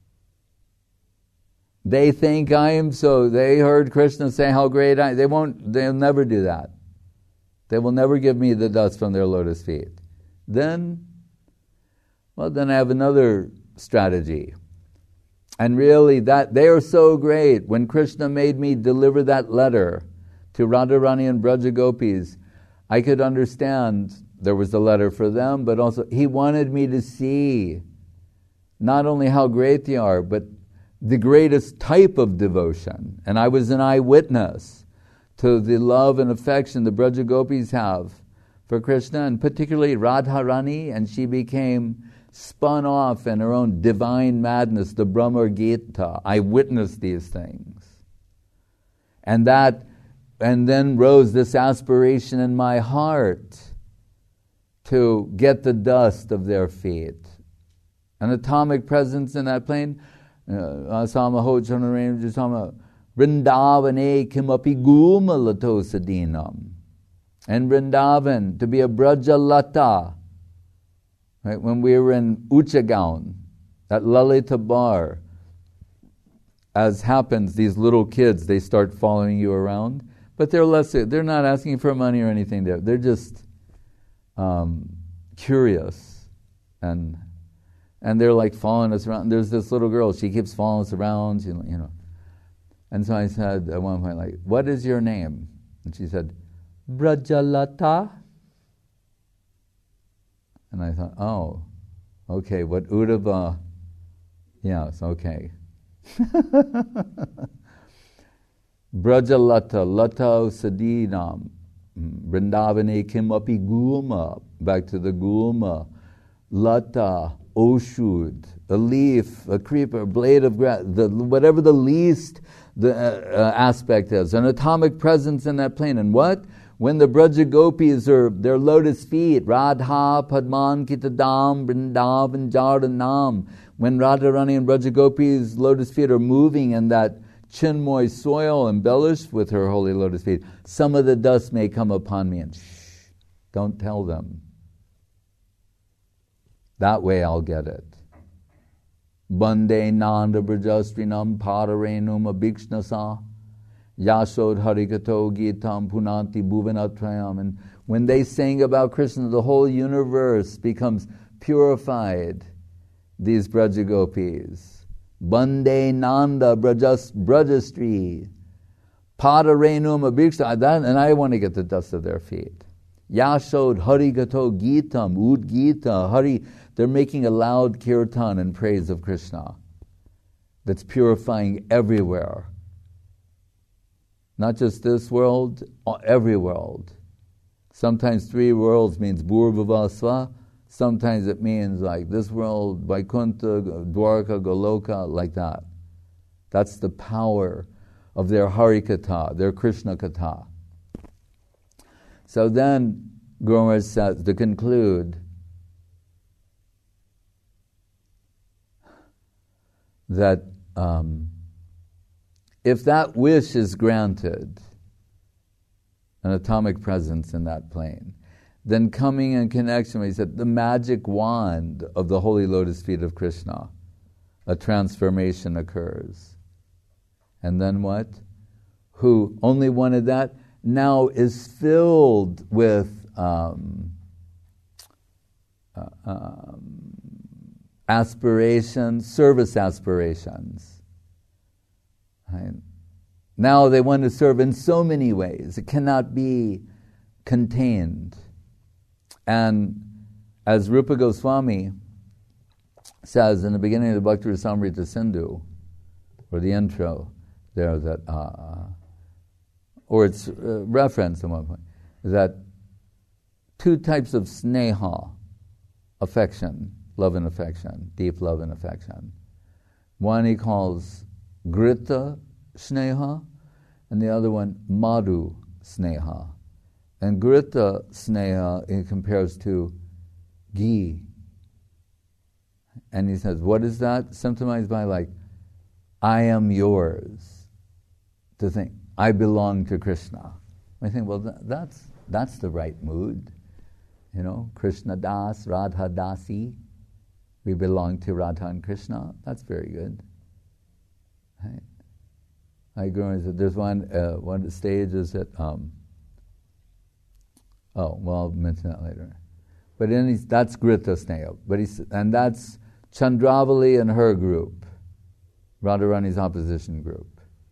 They think I am so. They heard Krishna say how great I am. They won't, they'll never do that. They will never give me the dust from their lotus feet. Then, well, then I have another strategy. And really, that they are so great. When Krishna made me deliver that letter to Radharani and Braja Gopis, I could understand there was a letter for them, but also he wanted me to see not only how great they are, but the greatest type of devotion. And I was an eyewitness to the love and affection the Braja Gopis have for Krishna, and particularly Radharani, and she became spun off in her own divine madness, the Brahma Gita. I witnessed these things. And that, and then rose this aspiration in my heart to get the dust of their feet. An atomic presence in that plane, Asama ho chanarem jisama Vrindavane kimapi guma lato sadinam. And Vrindavan, to be a Braja Lata. Right? When we were in Uchagaon, at Lalita Bar, as happens, these little kids, they start following you around, but they're less, they're not asking for money or anything there. They're just um, curious, and and they're like following us around. There's this little girl, she keeps following us around, you know, you know. And so I said at one point, like, what is your name? And she said, Brajalata. And I thought, oh, okay, what Uddhava? Yes, okay. Brajalata, Lata Sadinam, Vrindavane Kimapi Gulma, back to the Gulma, Lata, Oshud, a leaf, a creeper, a blade of grass, the, whatever the least the uh, uh, aspect is, an atomic presence in that plane. And what? When the Braja Gopis are their lotus feet, Radha, Padman, Kitadam, Vrindavan, Jaranam, when Radharani and Braja Gopis' lotus feet are moving in that chinmoy soil embellished with her holy lotus feet, some of the dust may come upon me, and shh, don't tell them. That way I'll get it. Bande Nanda Brajastrinam Pararenum Abhikshnasa Yasod Harikato Gitam Punanti Bhuvanatrayam. And when they sing about Krishna, the whole universe becomes purified. These Braja Gopis. Bande Nanda Brajas, Brajastri Pararenum Abhikshnasa. And I want to get the dust of their feet. Yasod Harikato Gitam Ud Gita Hari. They're making a loud kirtan in praise of Krishna that's purifying everywhere. Not just this world, every world. Sometimes three worlds means Bhurvavasva. Sometimes it means like this world, Vaikuntha, Dwarka, Goloka, like that. That's the power of their Harikatha, their Krishna Katha. So then, Guru Maharaj says, to conclude, that um, if that wish is granted, an atomic presence in that plane, then coming in connection with, he said, the magic wand of the holy lotus feet of Krishna, a transformation occurs. And then what? Who only wanted that now is filled with um, uh, um, aspirations, service aspirations. Right? Now they want to serve in so many ways. It cannot be contained. And as Rupa Goswami says in the beginning of the Bhakti Rasamrita Sindhu, or the intro there, that, uh, or it's uh, referenced at one point, that two types of sneha, affection, love and affection, deep love and affection. One he calls Grita Sneha, and the other one Madhu Sneha. And Grita Sneha he compares to ghee. And he says, what is that? Symptomized by like, I am yours. To think, I belong to Krishna. I think, well, that, that's that's the right mood. You know, Krishna Das, Radha Dasi. We belong to Radha and Krishna. That's very good. Right? I agree. There's one uh, one stage is that. Um, oh, well, I'll mention that later. But in his, that's Grita Sneha. But he's, and that's Chandravali and her group, Radharani's opposition group.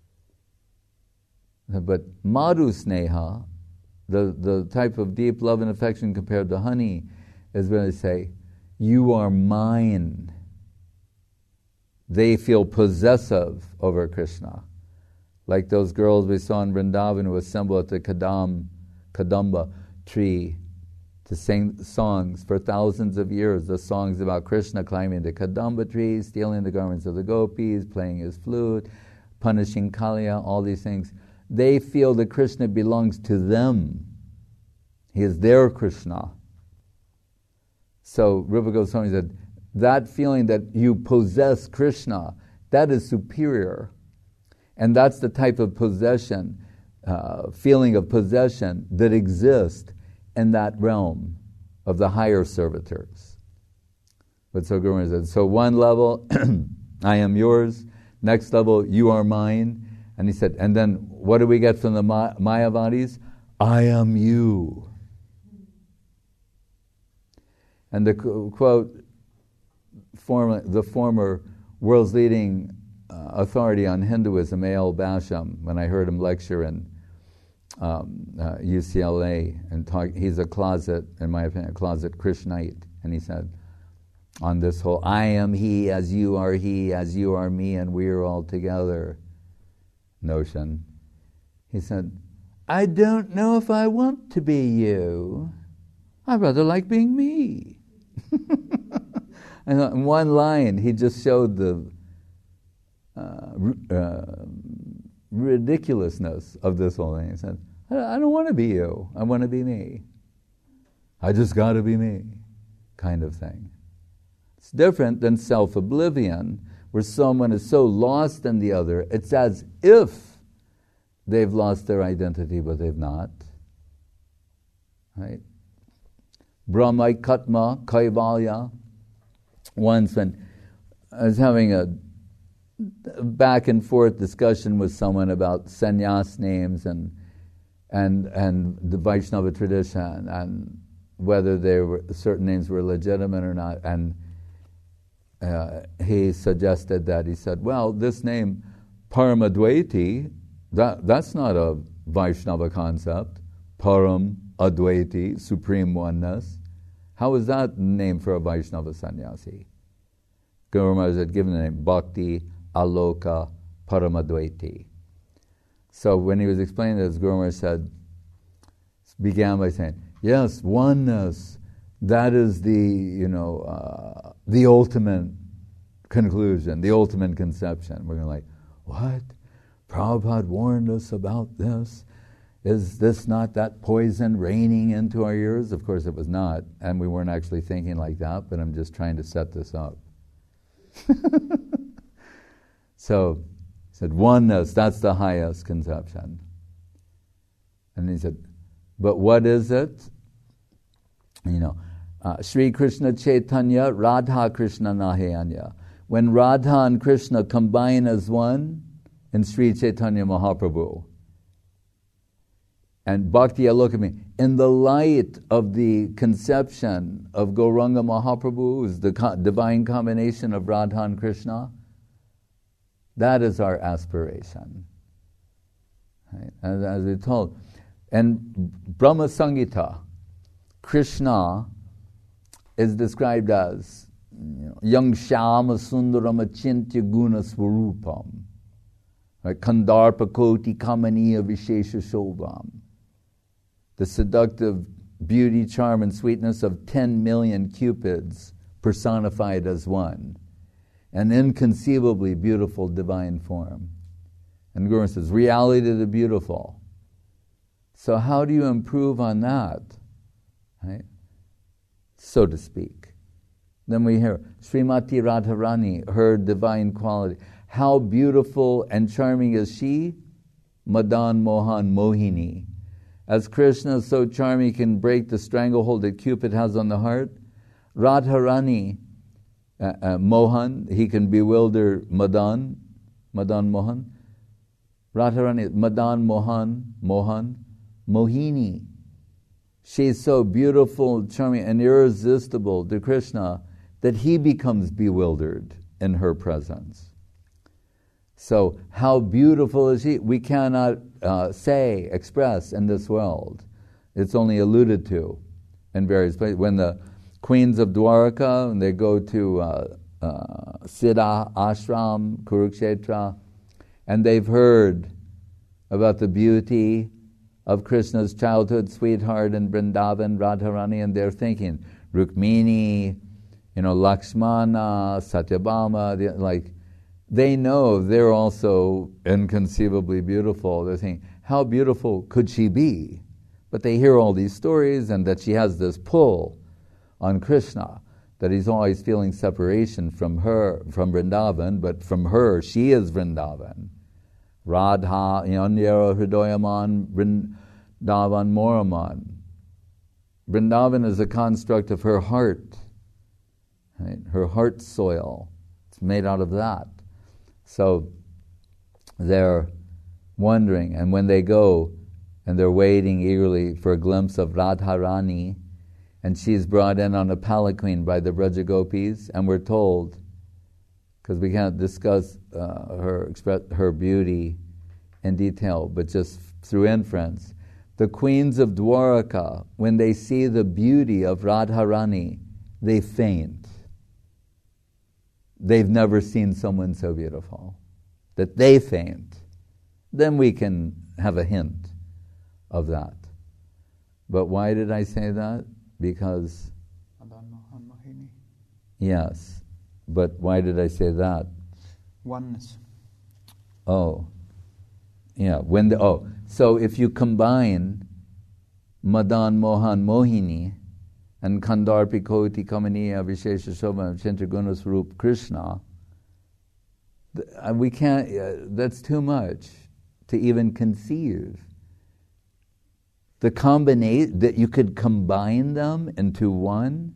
But Madhu Sneha, the, the type of deep love and affection compared to honey, is when they say, you are mine. They feel possessive over Krishna. Like those girls we saw in Vrindavan who assembled at the Kadam, Kadamba tree to sing songs for thousands of years, the songs about Krishna climbing the Kadamba tree, stealing the garments of the gopis, playing his flute, punishing Kaliya, all these things. They feel that Krishna belongs to them. He is their Krishna. So Rupa Goswami said, that feeling that you possess Krishna, that is superior. And that's the type of possession, uh, feeling of possession that exists in that realm of the higher servitors. But so Guru said, so one level, I am yours. Next level, you are mine. And he said, and then what do we get from the Ma- Mayavadis? I am you. And the quote, former, the former world's leading uh, authority on Hinduism, A L Basham, when I heard him lecture in um, uh, U C L A, and talk, he's a closet, in my opinion, a closet Krishnite, and he said, on this whole, I am he, as you are he, as you are me, and we are all together notion, he said, I don't know if I want to be you. I'd rather like being me. And in one line, he just showed the uh, uh, ridiculousness of this whole thing. He said, I don't want to be you. I want to be me. I just got to be me, kind of thing. It's different than self-oblivion, where someone is so lost in the other, it's as if they've lost their identity, but they've not. Right? Brahmaikatma, Kaivalya. Once when I was having a back and forth discussion with someone about sannyas names and and and the Vaishnava tradition and whether they were, certain names were legitimate or not, and uh, he suggested that he said, well, this name Paramadvaiti, that that's not a Vaishnava concept. Param Advaiti, supreme oneness. How is that named for a Vaishnava sannyasi? Guru Maharaj had given the name Bhakti Aloka Paramadvaiti. So when he was explaining this, Guru Maharaj said, began by saying, yes, oneness, that is the, you know, uh, the ultimate conclusion, the ultimate conception. We're going like, what? Prabhupada warned us about this? Is this not that poison raining into our ears? Of course it was not, and we weren't actually thinking like that, but I'm just trying to set this up. So, said, oneness, that's the highest conception. And he said, but what is it? You know, uh, Sri Krishna Chaitanya, Radha Krishna Nahayanya. When Radha and Krishna combine as one in Sri Chaitanya Mahaprabhu, and Bhakti Alokami, in the light of the conception of Gauranga Mahaprabhu, who's the co- divine combination of Radha and Krishna, that is our aspiration. Right? As, as we told. And Brahma Sangita, Krishna is described as Yang Shama Sundaram Achintya Guna Swarupam, right? Kandarpa Koti Kamaniya Vishesha Shobham. The seductive beauty, charm, and sweetness of ten million cupids personified as one. An inconceivably beautiful divine form. And Guru says, reality to the beautiful. So how do you improve on that? Right? So to speak. Then we hear Srimati Radharani, her divine quality. How beautiful and charming is she? Madan Mohan Mohini. As Krishna is so charming, he can break the stranglehold that Cupid has on the heart. Radharani, uh, uh, Mohan, he can bewilder Madan, Madan Mohan. Radharani, Madan Mohan, Mohan, Mohini. She's so beautiful, charming, and irresistible to Krishna that he becomes bewildered in her presence. So how beautiful is she? We cannot uh, say, express in this world. It's only alluded to in various places. When the queens of Dwaraka, and they go to uh, uh, Siddha Ashram, Kurukshetra, and they've heard about the beauty of Krishna's childhood sweetheart in Vrindavan, Radharani, and they're thinking, Rukmini, you know, Lakshmana, Satyabhama, the, like, they know they're also inconceivably beautiful. They're thinking, how beautiful could she be? But they hear all these stories and that she has this pull on Krishna, that he's always feeling separation from her, from Vrindavan, but from her, she is Vrindavan. Radha, Yanyara Hridayaman, Vrindavan Moraman. Vrindavan is a construct of her heart, right? Her heart soil. It's made out of that. So they're wondering, and when they go and they're waiting eagerly for a glimpse of Radharani, and she's brought in on a palanquin by the Braja Gopis, and we're told, because we can't discuss uh, her express her beauty in detail, but just through inference, the queens of Dwaraka, when they see the beauty of Radharani, they faint. They've never seen someone so beautiful, that they faint. Then we can have a hint of that. But why did I say that? Because, yes, but why did I say that? Oneness. Oh, yeah, when the, oh, so if you combine Madan Mohan Mohini and Kandarpi Koti Kamaniya Vishesha Shobha Chintraguna Swarup Krishna, we can't, uh, that's too much to even conceive. The combination, that you could combine them into one.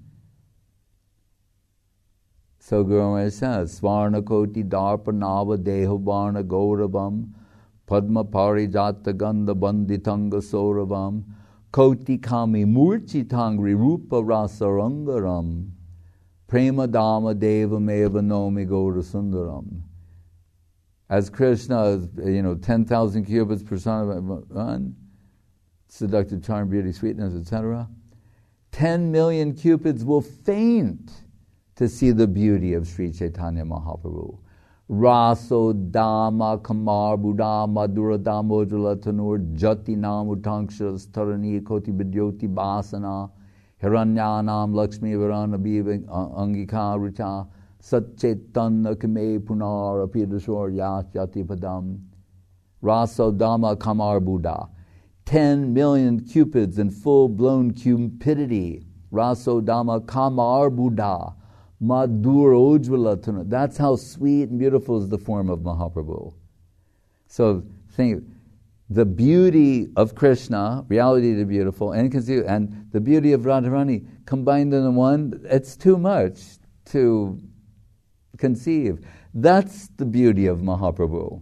So Guru Maharaj says, Svarna Koti Darpa Nava Deha Varna Gauravam Padma Parijata Gandha Banditanga Sauravam Koti Kami Murchi Tangri Rupa Rasarangaram Prema Dama Deva Meva Nomi Gaura Sundaram. As Krishna is, you know, ten thousand cubits personified, seductive charm, beauty, sweetness, et cetera, ten million cupids will faint to see the beauty of Sri Chaitanya Mahaprabhu. Raso Dama Kamar Buddha Madhura Damodula Tanur Jati Nam Utanksha Starani Koti Vidyoti Basana Hiranyanam Lakshmi Varana Biva Angika Rucha Satchetanna Kame Punar Apidashor Yas Jati Padam. Raso Dama Kamar Buddha. Ten million cupids in full-blown cupidity. Raso Dama Kamar Buddha. Madhura Ujjvala Tana. That's how sweet and beautiful is the form of Mahaprabhu. So think, the beauty of Krishna, reality the beautiful, and conceive, and the beauty of Radharani combined in one, it's too much to conceive. That's the beauty of Mahaprabhu.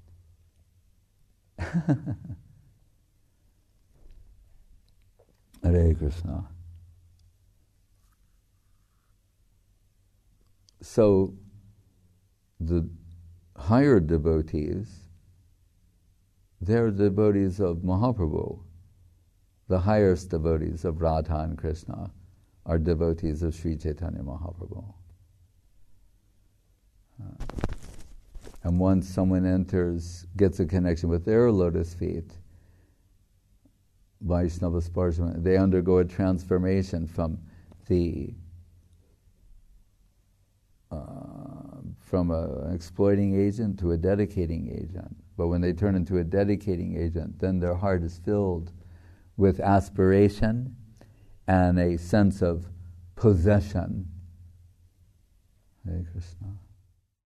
Hare Krishna. So, the higher devotees, they're devotees of Mahaprabhu. The highest devotees of Radha and Krishna are devotees of Sri Chaitanya Mahaprabhu. Uh, and once someone enters, gets a connection with their lotus feet, Vaishnava Sparshana, they undergo a transformation from the uh, from an exploiting agent to a dedicating agent. But when they turn into a dedicating agent, then their heart is filled with aspiration and a sense of possession. Hare Krishna.